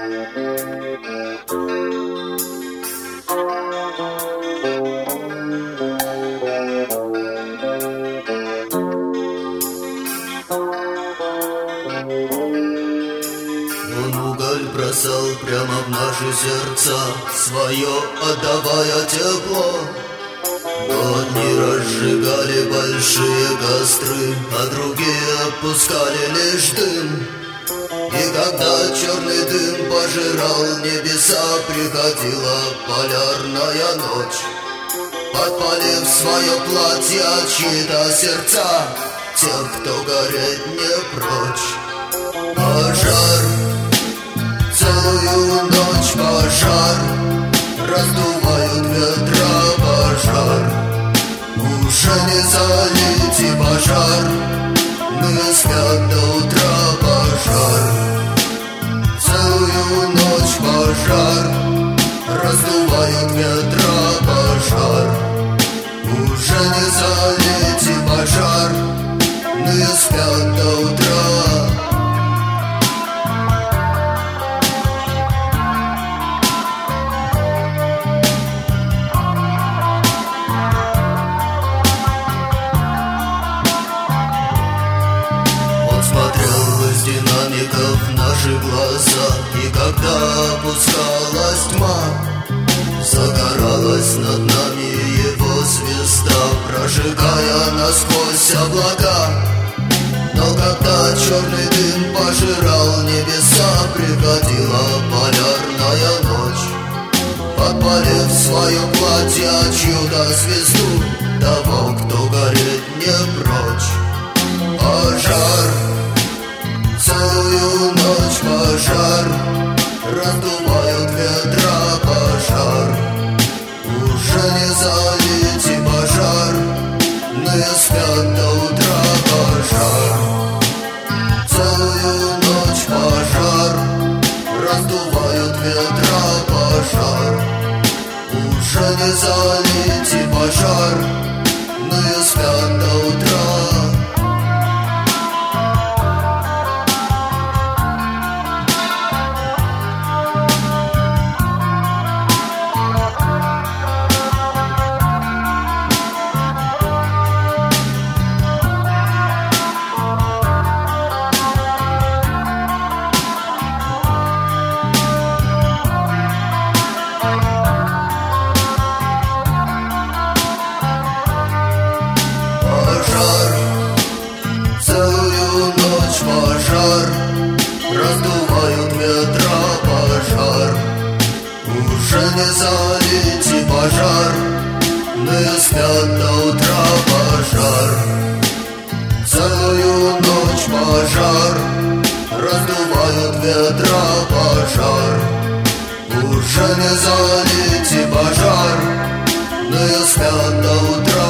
Уголь бросал прямо в наши сердца, свое отдавая тепло. Но одни разжигали большие костры, а другие пускали лишь дым. И когда черный дым пожирал небеса, приходила полярная ночь, подпалив свое платье чьи-то сердца, тех, кто гореть не прочь. Пожар, целую ночь пожар, раздувают ветра пожар. Уже не залить и пожар, мы спят до утра пожар. Целую ночь пожар, раздувают ветра пожар. Уже не залить и пожар, мы спят до утра. Динамиков наши глаза, и когда опускалась тьма, загоралась над нами его звезда, прожигая насквозь облака. Но когда черный дым пожирал небеса, приходила полярная ночь, подпалив свое платье чью-то звезду, того, кто гореть не прочь. Пожар, целую ночь пожар, раздувают ветра пожар. Уже не залить и пожар, мы спят до утра пожар. Целую ночь пожар, раздувают ветра пожар. Уже не залить и пожар, мы спят до утра. Пожар, раздувают ветра пожар. Уже не залить и пожар, мы спят до утра пожар. Целую ночь пожар, раздувают ветра пожар. Уже не залить и пожар, мы спят до утра.